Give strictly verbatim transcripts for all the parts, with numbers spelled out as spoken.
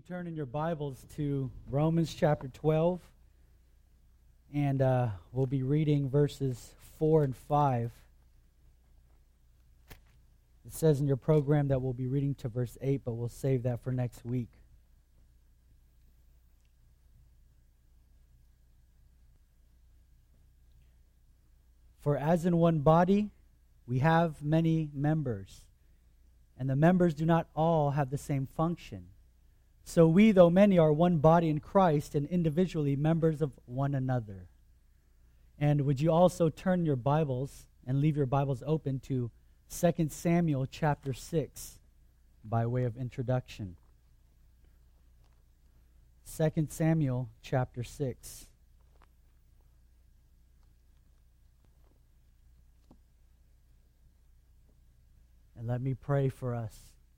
turn in your Bibles to Romans chapter twelve, and uh, we'll be reading verses four and five. It says in your program that we'll be reading to verse eight, but we'll save that for next week. For as in one body we have many members, and the members do not all have the same function. So we, though many, are one body in Christ and individually members of one another. And would you also turn your Bibles and leave your Bibles open to Second Samuel chapter six by way of introduction. Second Samuel chapter six. And let me pray for us.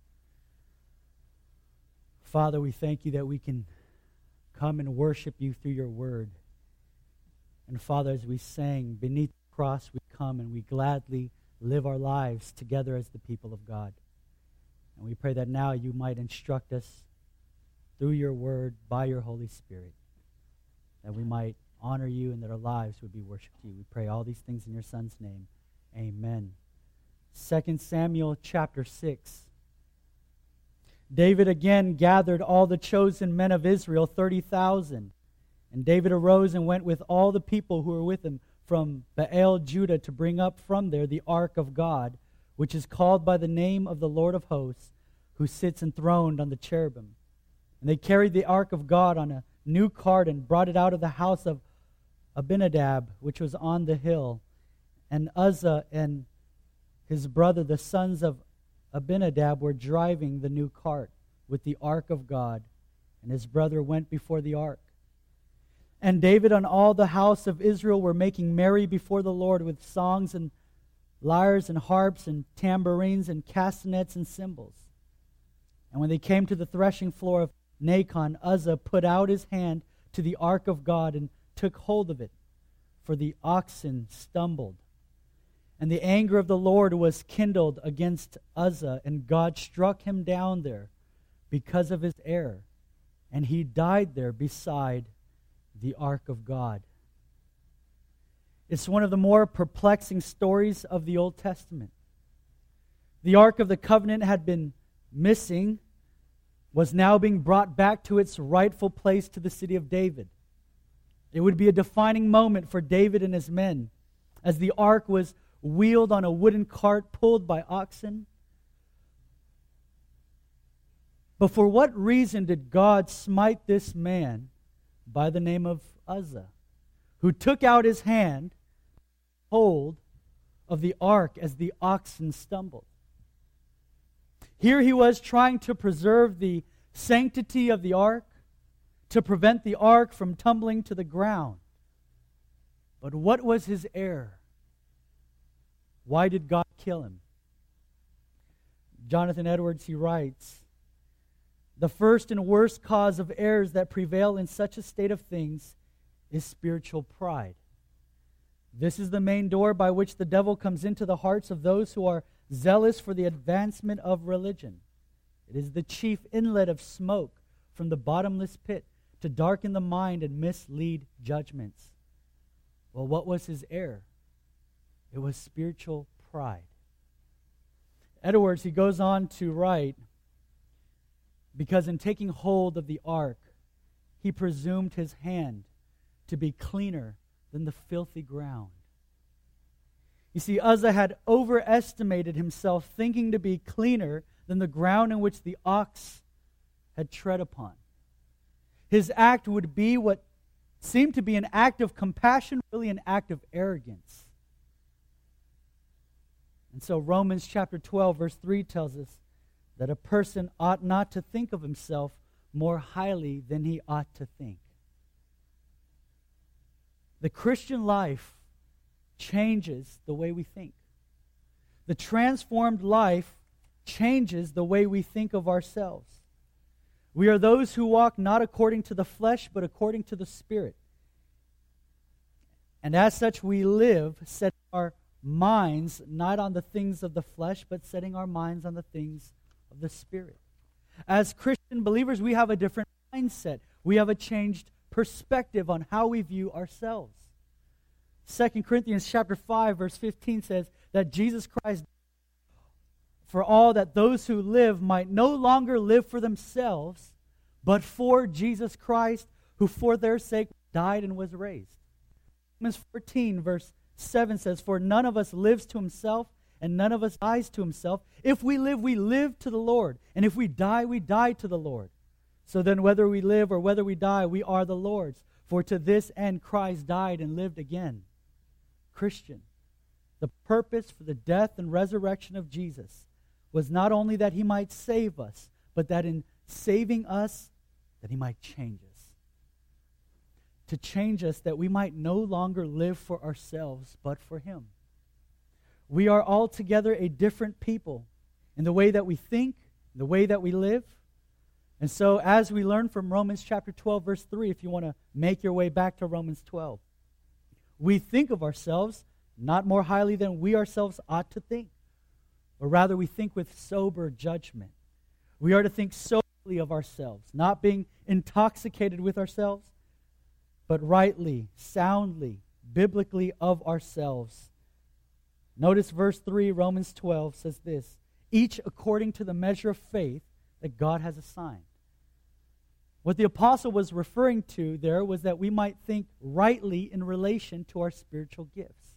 Father, we thank you that we can come and worship you through your word. And Father, as we sang, beneath the cross we come and we gladly live our lives together as the people of God. And we pray that now you might instruct us through your word, by your Holy Spirit, that we might honor you and that our lives would be worship to you. We pray all these things in your Son's name. Amen. Second Samuel chapter six. David again gathered all the chosen men of Israel, thirty thousand. And David arose and went with all the people who were with him from Baal, Judah, to bring up from there the ark of God, which is called by the name of the Lord of hosts, who sits enthroned on the cherubim. And they carried the ark of God on a new cart and brought it out of the house of Abinadab, which was on the hill. And Uzzah and his brother, the sons of Abinadab, were driving the new cart with the ark of God, and his brother went before the ark. And David and all the house of Israel were making merry before the Lord with songs and lyres and harps and tambourines and castanets and cymbals. And when they came to the threshing floor of Nacon, Uzzah put out his hand to the ark of God and took hold of it, for the oxen stumbled. And the anger of the Lord was kindled against Uzzah, and God struck him down there because of his error. And he died there beside the ark of God. It's one of the more perplexing stories of the Old Testament. The ark of the covenant had been missing, was now being brought back to its rightful place to the city of David. It would be a defining moment for David and his men as the ark was wheeled on a wooden cart pulled by oxen. But for what reason did God smite this man by the name of Uzzah, who took out his hand, hold of the ark as the oxen stumbled? Here he was trying to preserve the sanctity of the ark, to prevent the ark from tumbling to the ground. But what was his error? Why did God kill him? Jonathan Edwards, he writes, "The first and worst cause of errors that prevail in such a state of things is spiritual pride. This is the main door by which the devil comes into the hearts of those who are zealous for the advancement of religion. It is the chief inlet of smoke from the bottomless pit to darken the mind and mislead judgments." Well, what was his error? It was spiritual pride. Edwards, he goes on to write, because in taking hold of the ark, he presumed his hand to be cleaner than the filthy ground. You see, Uzzah had overestimated himself, thinking to be cleaner than the ground in which the ox had tread upon. His act would be what seemed to be an act of compassion, really an act of arrogance. And so Romans chapter twelve, verse three tells us that a person ought not to think of himself more highly than he ought to think. The Christian life changes the way we think. The transformed life changes the way we think of ourselves. We are those who walk not according to the flesh, but according to the Spirit. And as such, we live, setting our minds not on the things of the flesh, but setting our minds on the things of the Spirit. As Christian believers, we have a different mindset. We have a changed perspective on how we view ourselves. Second Corinthians chapter five, verse fifteen says that Jesus Christ, for all that those who live might no longer live for themselves, but for Jesus Christ, who for their sake died and was raised. Romans fourteen, verse seven says, for none of us lives to himself, and none of us dies to himself. If we live, we live to the Lord. And if we die, we die to the Lord. So then whether we live or whether we die, we are the Lord's. For to this end Christ died and lived again. Christian, the purpose for the death and resurrection of Jesus was not only that he might save us, but that in saving us, that he might change us. To change us that we might no longer live for ourselves, but for him. We are altogether a different people in the way that we think, in the way that we live. And so as we learn from Romans chapter twelve, verse three, if you want to make your way back to Romans twelve, we think of ourselves not more highly than we ourselves ought to think, or rather we think with sober judgment. We are to think soberly of ourselves, not being intoxicated with ourselves, but rightly, soundly, biblically of ourselves. Notice verse three, Romans twelve says this, each according to the measure of faith that God has assigned. What the apostle was referring to there was that we might think rightly in relation to our spiritual gifts.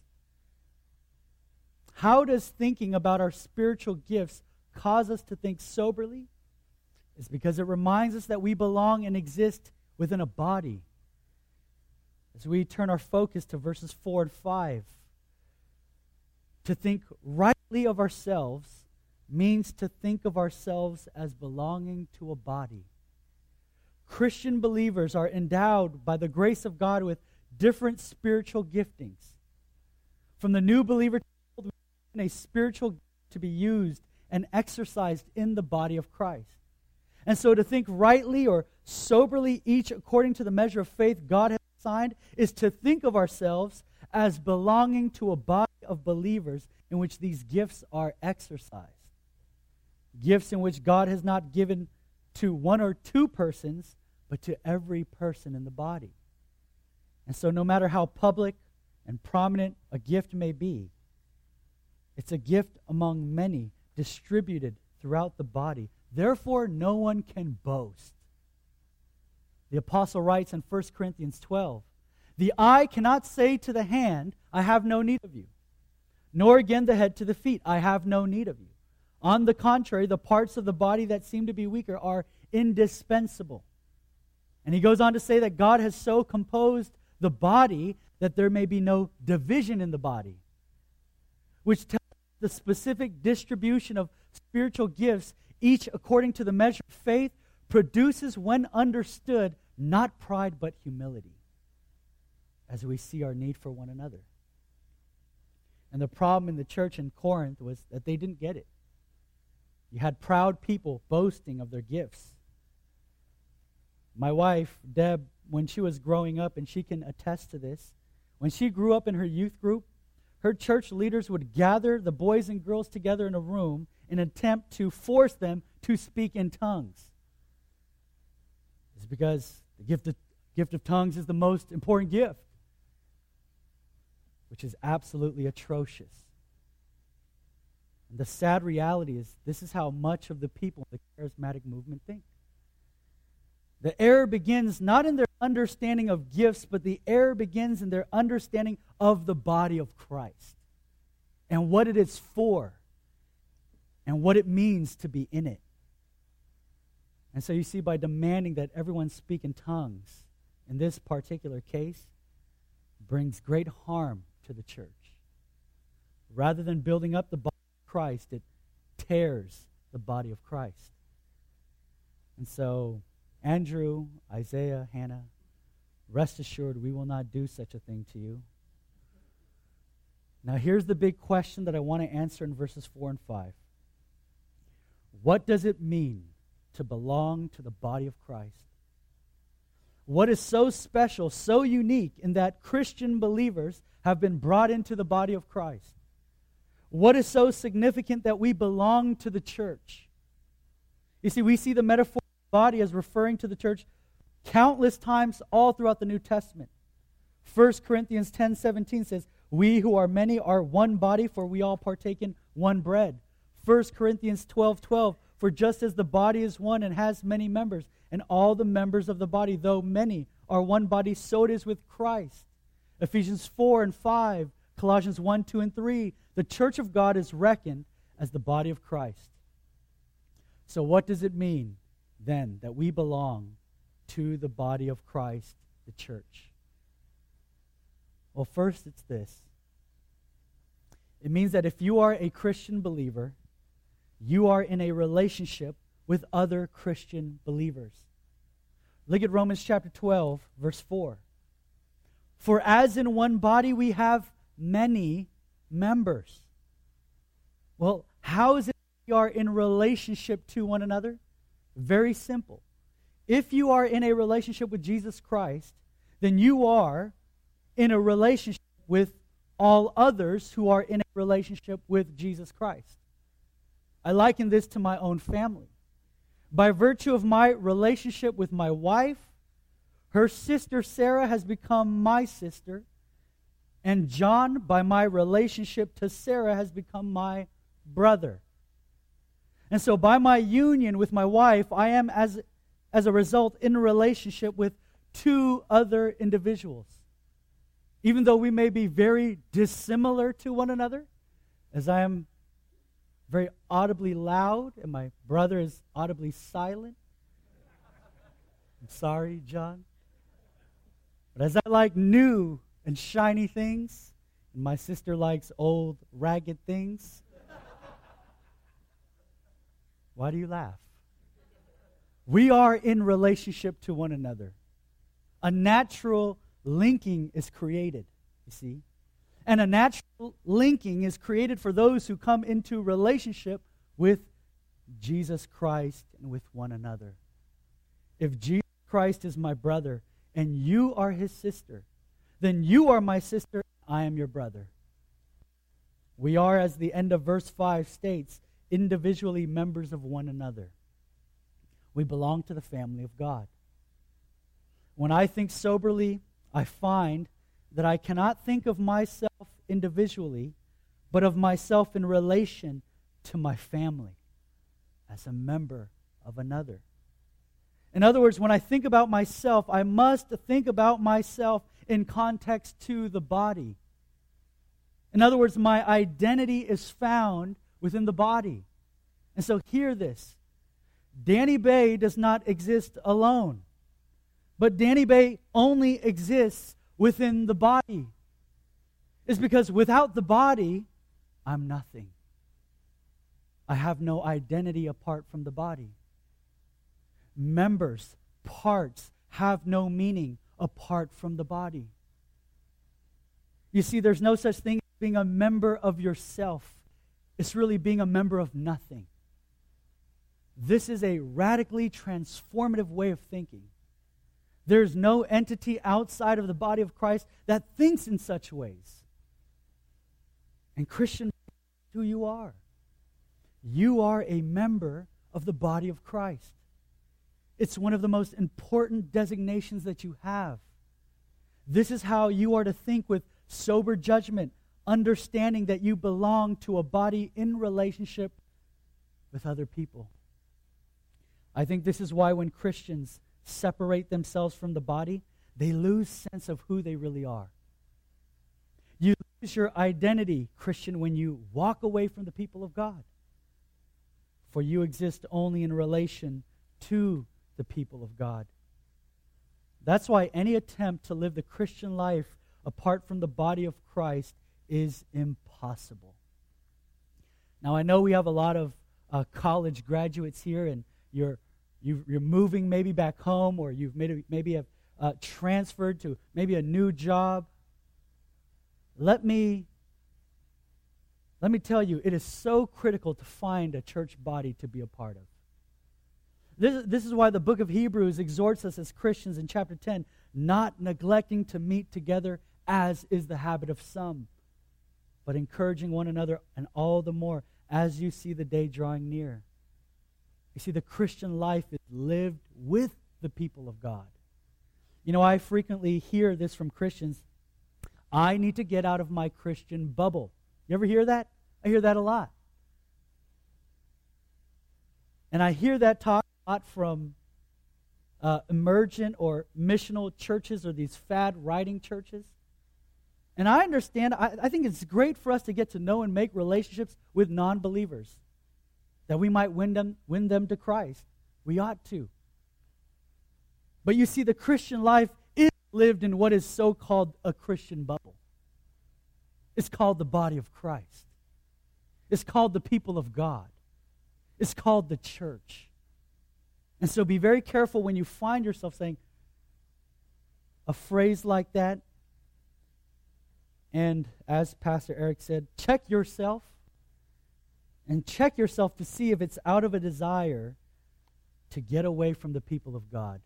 How does thinking about our spiritual gifts cause us to think soberly? It's because it reminds us that we belong and exist within a body. As we turn our focus to verses four and five, to think rightly of ourselves means to think of ourselves as belonging to a body. Christian believers are endowed by the grace of God with different spiritual giftings. From the new believer, a spiritual gift to be used and exercised in the body of Christ. And so to think rightly or soberly, each according to the measure of faith God has assigned, is to think of ourselves as belonging to a body of believers in which these gifts are exercised. Gifts in which God has not given to one or two persons, but to every person in the body. And so no matter how public and prominent a gift may be, it's a gift among many, distributed throughout the body. Therefore, no one can boast. The apostle writes in First Corinthians twelve, the eye cannot say to the hand, I have no need of you, nor again the head to the feet, I have no need of you. On the contrary, the parts of the body that seem to be weaker are indispensable. And he goes on to say that God has so composed the body that there may be no division in the body, which tells the specific distribution of spiritual gifts, each according to the measure of faith, produces, when understood, not pride but humility, as we see our need for one another. And the problem in the church in Corinth was that they didn't get it. You had proud people boasting of their gifts. My wife, Deb, when she was growing up, and she can attest to this, when she grew up in her youth group, her church leaders would gather the boys and girls together in a room in an attempt to force them to speak in tongues. It's because the gift of, gift of tongues is the most important gift, which is absolutely atrocious. And the sad reality is this is how much of the people in the charismatic movement think. The error begins not in their understanding of gifts, but the error begins in their understanding of the body of Christ and what it is for and what it means to be in it. And so you see, by demanding that everyone speak in tongues, in this particular case, brings great harm to the church. Rather than building up the body of Christ, it tears the body of Christ. And so Andrew, Isaiah, Hannah, rest assured we will not do such a thing to you. Now here's the big question that I want to answer in verses four and five. What does it mean to belong to the body of Christ? What is so special, so unique in that Christian believers have been brought into the body of Christ? What is so significant that we belong to the church? You see, we see the metaphor of the body as referring to the church countless times all throughout the New Testament. First Corinthians ten seventeen says, "We who are many are one body, for we all partake in one bread." First Corinthians twelve twelve, "For just as the body is one and has many members, and all the members of the body, though many, are one body, so it is with Christ." Ephesians four and five, Colossians one, two, and three, the church of God is reckoned as the body of Christ. So what does it mean, then, that we belong to the body of Christ, the church? Well, first it's this. It means that if you are a Christian believer, you are in a relationship with other Christian believers. Look at Romans chapter twelve, verse four. "For as in one body we have many members." Well, how is it we are in relationship to one another? Very simple. If you are in a relationship with Jesus Christ, then you are in a relationship with all others who are in a relationship with Jesus Christ. I liken this to my own family. By virtue of my relationship with my wife, her sister Sarah has become my sister, and John, by my relationship to Sarah, has become my brother. And so by my union with my wife, I am, as, as a result, in a relationship with two other individuals. Even though we may be very dissimilar to one another, as I am very audibly loud and my brother is audibly silent. I'm sorry, John. But as I like new and shiny things, and my sister likes old, ragged things, why do you laugh? We are in relationship to one another. A natural linking is created, you see. And a natural linking is created for those who come into relationship with Jesus Christ and with one another. If Jesus Christ is my brother and you are his sister, then you are my sister, I am your brother. We are, as the end of verse five states, individually members of one another. We belong to the family of God. When I think soberly, I find that I cannot think of myself individually, but of myself in relation to my family as a member of another. In other words, when I think about myself, I must think about myself in context to the body. In other words, my identity is found within the body. And so hear this. Danny Bay does not exist alone. But Danny Bay only exists within the body. It's because without the body, I'm nothing. I have no identity apart from the body. Members, parts, have no meaning apart from the body. You see, there's no such thing as being a member of yourself. It's really being a member of nothing. This is a radically transformative way of thinking. There's no entity outside of the body of Christ that thinks in such ways. And Christian, who you are. You are a member of the body of Christ. It's one of the most important designations that you have. This is how you are to think with sober judgment, understanding that you belong to a body in relationship with other people. I think this is why when Christians separate themselves from the body, they lose sense of who they really are. You lose your identity, Christian, when you walk away from the people of God. For you exist only in relation to the people of God. That's why any attempt to live the Christian life apart from the body of Christ is impossible. Now, I know we have a lot of uh, college graduates here, and you're you, you're moving maybe back home, or you've made a, maybe have uh, transferred to maybe a new job. Let me let me tell you, it is so critical to find a church body to be a part of. This, this is why the book of Hebrews exhorts us as Christians in chapter ten, not neglecting to meet together as is the habit of some, but encouraging one another, and all the more as you see the day drawing near. You see, the Christian life is lived with the people of God. You know, I frequently hear this from Christians. I need to get out of my Christian bubble. You ever hear that? I hear that a lot. And I hear that talk a lot from uh, emergent or missional churches or these fad writing churches. And I understand, I, I think it's great for us to get to know and make relationships with non-believers, that we might win them, win them to Christ. We ought to. But you see, the Christian life is lived in what is so-called a Christian bubble. It's called the body of Christ. It's called the people of God. It's called the church. And so be very careful when you find yourself saying a phrase like that. And as Pastor Eric said, check yourself and check yourself to see if it's out of a desire to get away from the people of God.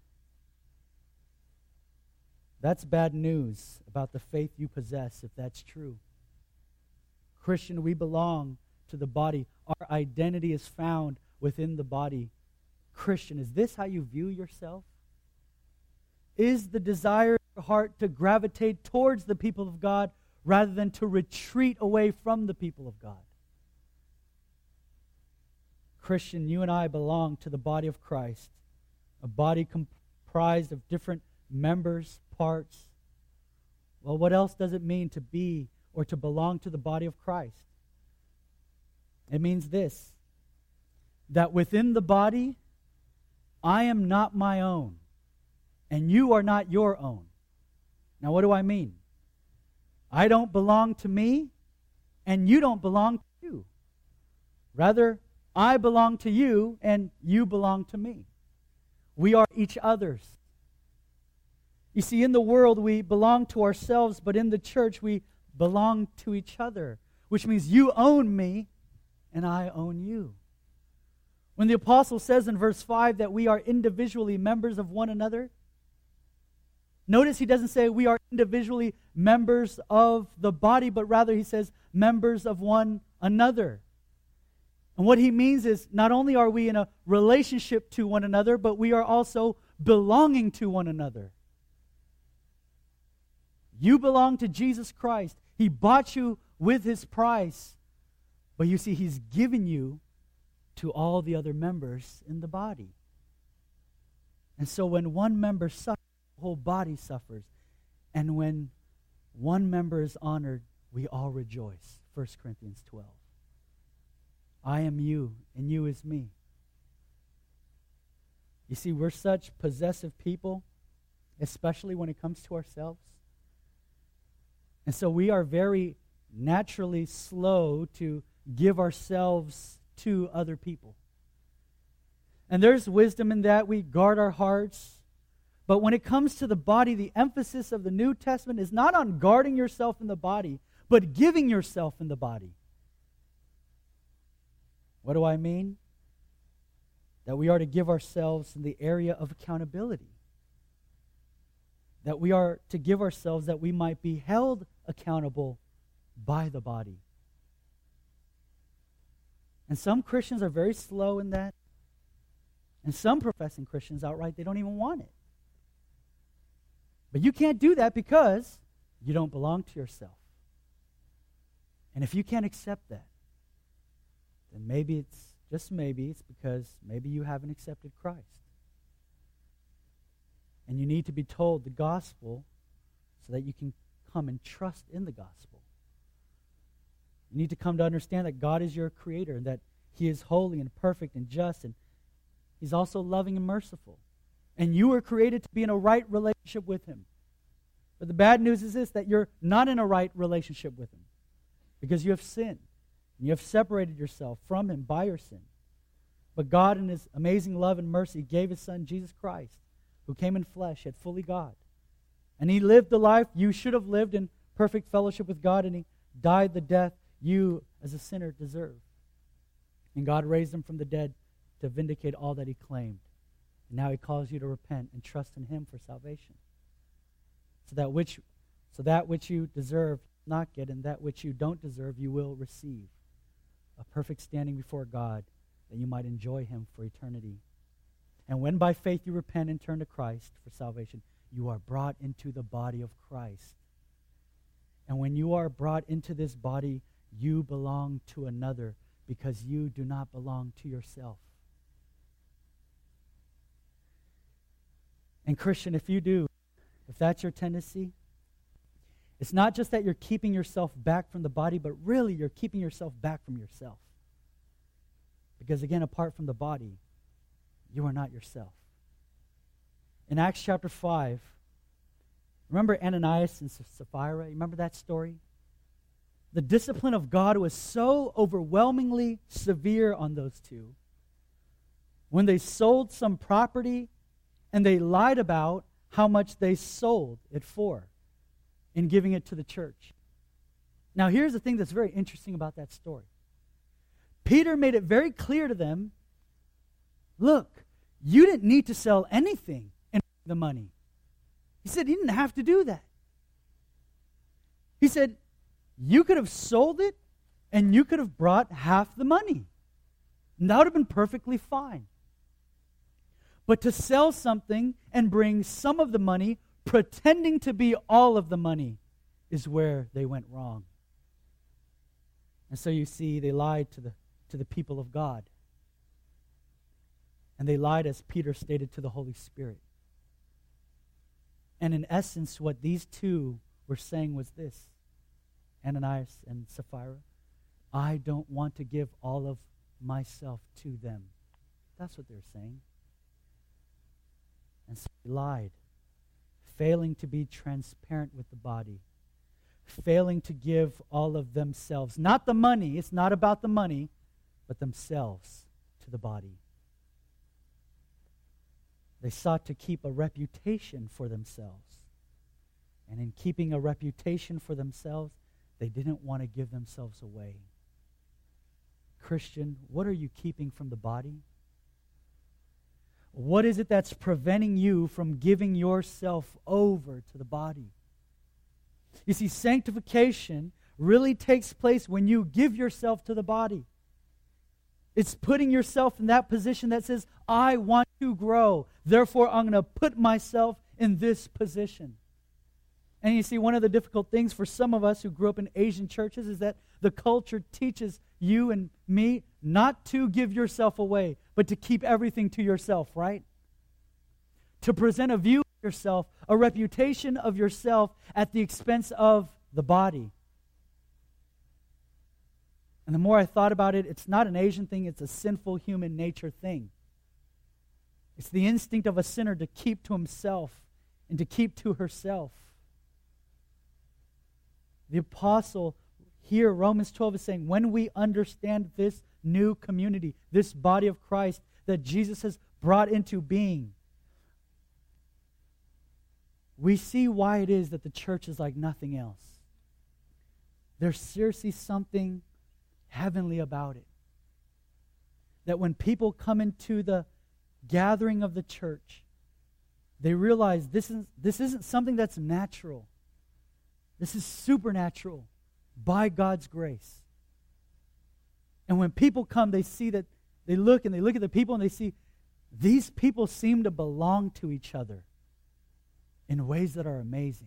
That's bad news about the faith you possess, if that's true. Christian, we belong to the body. Our identity is found within the body. Christian, is this how you view yourself? Is the desire of your heart to gravitate towards the people of God rather than to retreat away from the people of God? Christian, you and I belong to the body of Christ, a body comprised of different members, parts. Well, what else does it mean to be or to belong to the body of Christ? It means this, that within the body, I am not my own, and you are not your own. Now, what do I mean? I don't belong to me, and you don't belong to you. Rather, I belong to you, and you belong to me. We are each other's. You see, in the world, we belong to ourselves, but in the church, we belong to each other, which means you own me, and I own you. When the apostle says in verse five that we are individually members of one another, notice he doesn't say we are individually members of the body, but rather he says members of one another. And what he means is not only are we in a relationship to one another, but we are also belonging to one another. You belong to Jesus Christ. He bought you with his price. But you see, he's given you to all the other members in the body. And so when one member suffers, the whole body suffers. And when one member is honored, we all rejoice. First Corinthians twelve. I am you, and you is me. You see, we're such possessive people, especially when it comes to ourselves. And so we are very naturally slow to give ourselves to other people. And there's wisdom in that. We guard our hearts. But when it comes to the body, the emphasis of the New Testament is not on guarding yourself in the body, but giving yourself in the body. What do I mean? That we are to give ourselves in the area of accountability. That we are to give ourselves that we might be held accountable by the body. And some Christians are very slow in that. And some professing Christians outright, they don't even want it. But you can't do that because you don't belong to yourself. And if you can't accept that, then maybe it's, just maybe, it's because maybe you haven't accepted Christ. And you need to be told the gospel so that you can come and trust in the gospel. You need to come to understand that God is your creator and that he is holy and perfect and just, and he's also loving and merciful. And you were created to be in a right relationship with him. But the bad news is this, that you're not in a right relationship with him because you have sinned. And you have separated yourself from him by your sin. But God in his amazing love and mercy gave his son, Jesus Christ, who came in flesh, yet fully God. And he lived the life you should have lived in perfect fellowship with God, and he died the death you as a sinner deserve. And God raised him from the dead to vindicate all that he claimed. And now he calls you to repent and trust in him for salvation. So that which, so that which you deserve not get, and that which you don't deserve you will receive. A perfect standing before God that you might enjoy him for eternity. And when by faith you repent and turn to Christ for salvation, you are brought into the body of Christ. And when you are brought into this body, you belong to another because you do not belong to yourself. And Christian, if you do, if that's your tendency, it's not just that you're keeping yourself back from the body, but really you're keeping yourself back from yourself. Because again, apart from the body, you are not yourself. In Acts chapter five, remember Ananias and Sapphira? You remember that story? The discipline of God was so overwhelmingly severe on those two. When they sold some property and they lied about how much they sold it for in giving it to the church. Now here's the thing that's very interesting about that story. Peter made it very clear to them, look, you didn't need to sell anything and the money. He said you didn't have to do that. He said you could have sold it and you could have brought half the money. And that would have been perfectly fine. But to sell something and bring some of the money, pretending to be all of the money, is where they went wrong. And so you see, they lied to the, to the people of God. And they lied, as Peter stated, to the Holy Spirit. And in essence, what these two were saying was this, Ananias and Sapphira, I don't want to give all of myself to them. That's what they're saying. And so they lied, failing to be transparent with the body, failing to give all of themselves, not the money, it's not about the money, but themselves to the body. They sought to keep a reputation for themselves. And in keeping a reputation for themselves, they didn't want to give themselves away. Christian, what are you keeping from the body? What is it that's preventing you from giving yourself over to the body? You see, sanctification really takes place when you give yourself to the body. It's putting yourself in that position that says, I want to grow. Therefore, I'm going to put myself in this position. And you see, one of the difficult things for some of us who grew up in Asian churches is that the culture teaches you and me not to give yourself away, but to keep everything to yourself, right? To present a view of yourself, a reputation of yourself at the expense of the body. And the more I thought about it, it's not an Asian thing, it's a sinful human nature thing. It's the instinct of a sinner to keep to himself and to keep to herself. The apostle here, Romans twelve, is saying, when we understand this new community, this body of Christ that Jesus has brought into being, we see why it is that the church is like nothing else. There's seriously something heavenly about it. That when people come into the gathering of the church, they realize this is this isn't something that's natural. This is supernatural by God's grace. And when people come, they see that, they look and they look at the people and they see these people seem to belong to each other in ways that are amazing.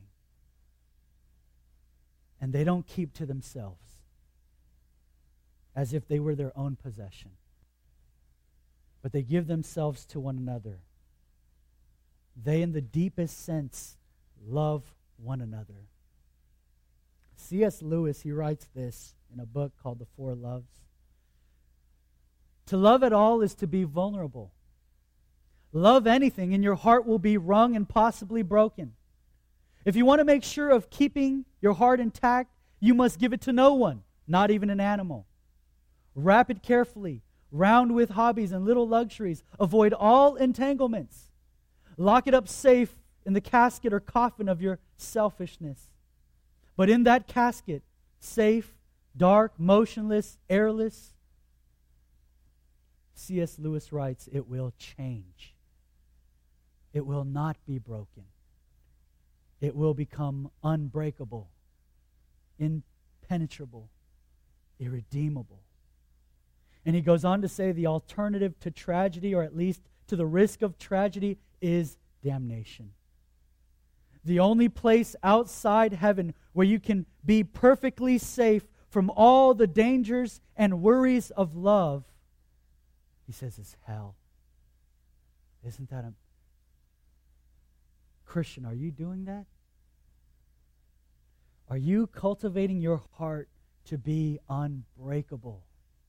And they don't keep to themselves as if they were their own possession. But they give themselves to one another. They, in the deepest sense, love one another. C S Lewis, he writes this in a book called The Four Loves. To love at all is to be vulnerable. Love anything, and your heart will be wrung and possibly broken. If you want to make sure of keeping your heart intact, you must give it to no one, not even an animal. Wrap it carefully, round with hobbies and little luxuries. Avoid all entanglements. Lock it up safe in the casket or coffin of your selfishness. But in that casket, safe, dark, motionless, airless, C S Lewis writes, it will change. It will not be broken. It will become unbreakable, impenetrable, irredeemable. And he goes on to say the alternative to tragedy, or at least to the risk of tragedy, is damnation. The only place outside heaven where you can be perfectly safe from all the dangers and worries of love, he says, is hell. Isn't that a... Christian, are you doing that? Are you cultivating your heart to be unbreakable?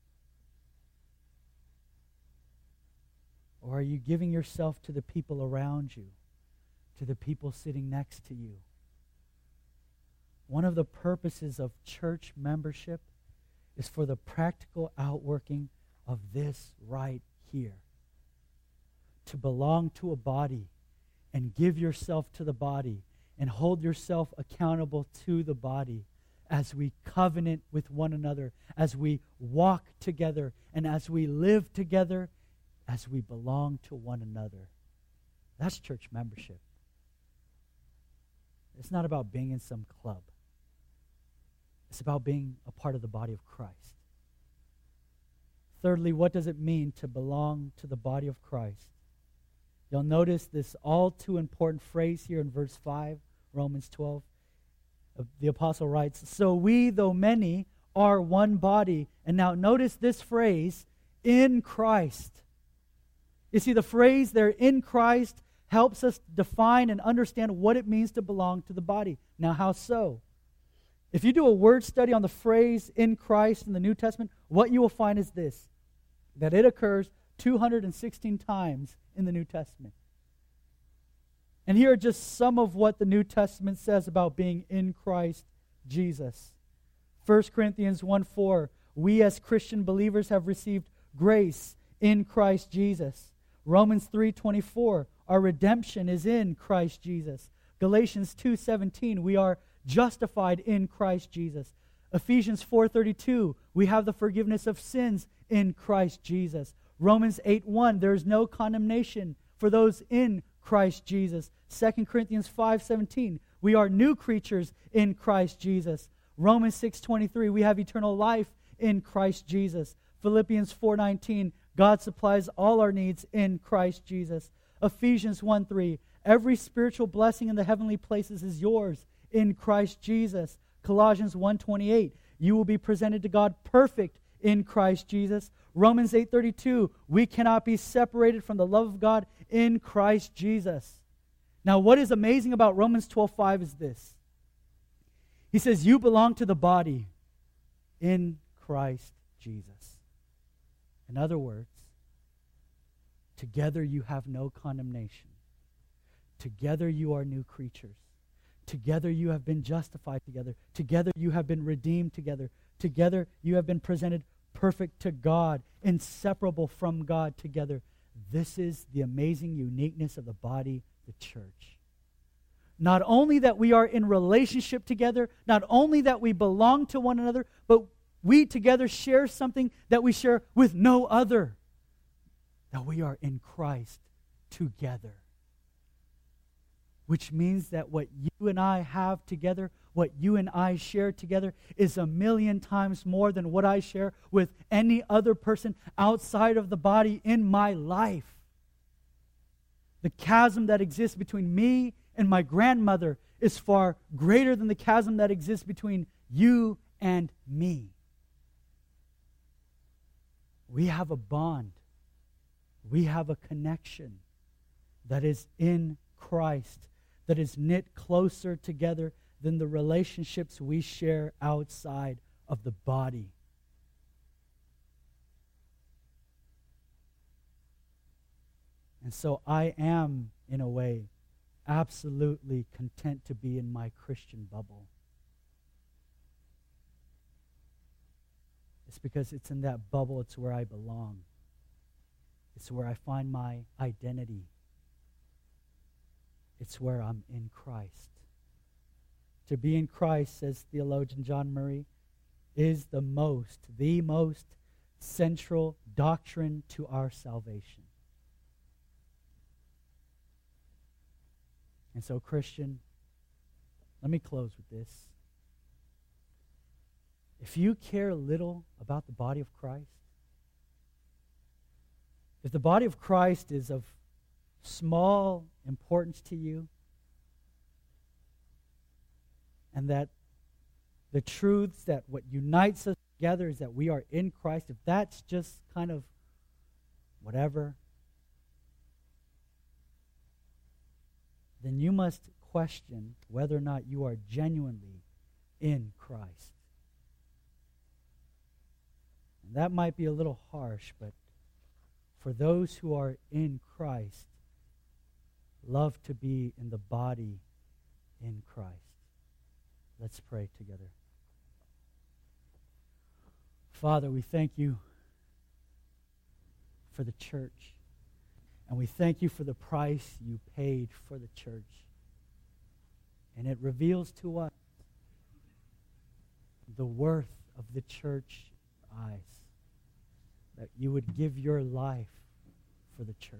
Or are you giving yourself to the people around you, to the people sitting next to you? One of the purposes of church membership is for the practical outworking of this right here. To belong to a body and give yourself to the body and hold yourself accountable to the body as we covenant with one another, as we walk together, and as we live together, as we belong to one another. That's church membership. It's not about being in some club. It's about being a part of the body of Christ. Thirdly, what does it mean to belong to the body of Christ? You'll notice this all too important phrase here in verse five, Romans twelve. The apostle writes, "So we, though many, are one body." And now notice this phrase, in Christ. You see, the phrase there, in Christ, helps us define and understand what it means to belong to the body. Now, how so? If you do a word study on the phrase in Christ in the New Testament, what you will find is this, that it occurs two hundred sixteen times in the New Testament. And here are just some of what the New Testament says about being in Christ Jesus. First Corinthians one four, we as Christian believers have received grace in Christ Jesus. Romans three twenty-four, our redemption is in Christ Jesus. Galatians two seventeen, we are justified in Christ Jesus. Ephesians four thirty-two, we have the forgiveness of sins in Christ Jesus. Romans eight one, there is no condemnation for those in Christ Jesus. Second Corinthians five seventeen, we are new creatures in Christ Jesus. Romans six twenty-three, we have eternal life in Christ Jesus. Philippians four nineteen, God supplies all our needs in Christ Jesus. Ephesians one three, every spiritual blessing in the heavenly places is yours in Christ Jesus. Colossians one twenty-eight, you will be presented to God perfect in Christ Jesus. Romans eight thirty-two, we cannot be separated from the love of God in Christ Jesus. Now, what is amazing about Romans twelve five is this. He says, you belong to the body in Christ Jesus. In other words, together you have no condemnation. Together you are new creatures. Together you have been justified together. Together you have been redeemed together. Together you have been presented perfect to God, inseparable from God together. This is the amazing uniqueness of the body, the church. Not only that we are in relationship together, not only that we belong to one another, but we together share something that we share with no other. That we are in Christ together. Which means that what you and I have together, what you and I share together, is a million times more than what I share with any other person outside of the body in my life. The chasm that exists between me and my grandmother is far greater than the chasm that exists between you and me. We have a bond. We have a connection that is in Christ, that is knit closer together than the relationships we share outside of the body. And so I am, in a way, absolutely content to be in my Christian bubble. It's because it's in that bubble, it's where I belong. It's where I find my identity. It's where I'm in Christ. To be in Christ, says theologian John Murray, is the most, the most central doctrine to our salvation. And so, Christian, let me close with this. If you care little about the body of Christ, If the body of Christ is of small importance to you, and that the truths that what unites us together is that we are in Christ, if that's just kind of whatever, then you must question whether or not you are genuinely in Christ. And that might be a little harsh, but for those who are in Christ, love to be in the body in Christ. Let's pray together. Father, we thank you for the church. And we thank you for the price you paid for the church. And it reveals to us the worth of the church eyes. That you would give your life for the church.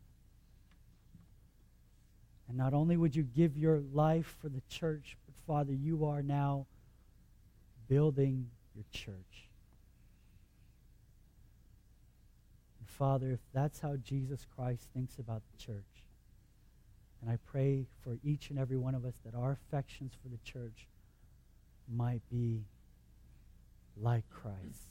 And not only would you give your life for the church, but Father, you are now building your church. And Father, if that's how Jesus Christ thinks about the church, and I pray for each and every one of us that our affections for the church might be like Christ.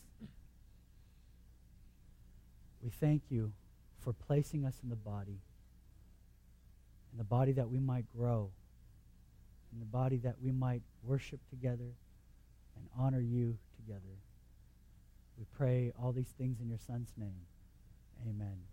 We thank you for placing us in the body, in the body that we might grow, in the body that we might worship together and honor you together. We pray all these things in your Son's name. Amen.